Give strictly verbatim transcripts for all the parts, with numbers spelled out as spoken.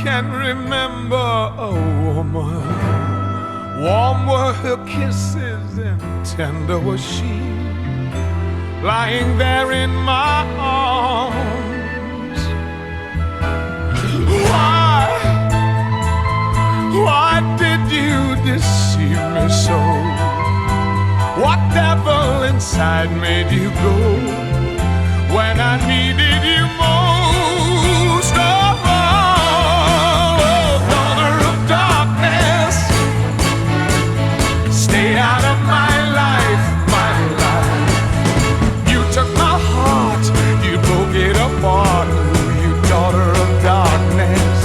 can remember a woman. Warm were her kisses and tender was she, lying there in my arms. Why, why did you deceive me so? What devil inside made you go when I needed you most of all? Oh, daughter of darkness, stay out of my life, my life. You took my heart, you broke it apart. Oh, you daughter of darkness,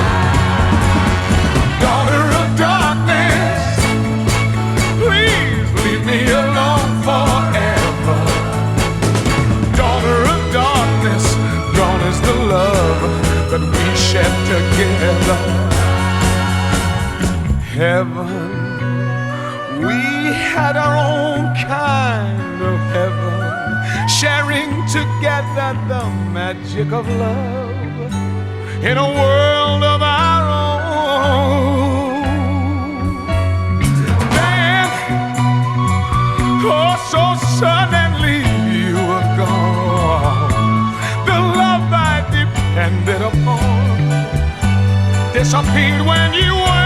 daughter of darkness, please leave me alone forever. Daughter of darkness, gone is the love that we shared together. Heaven, we had our own kind of heaven, sharing together the magic of love in a world of our own. Then, oh, so suddenly you were gone. The love I depended upon disappeared when you were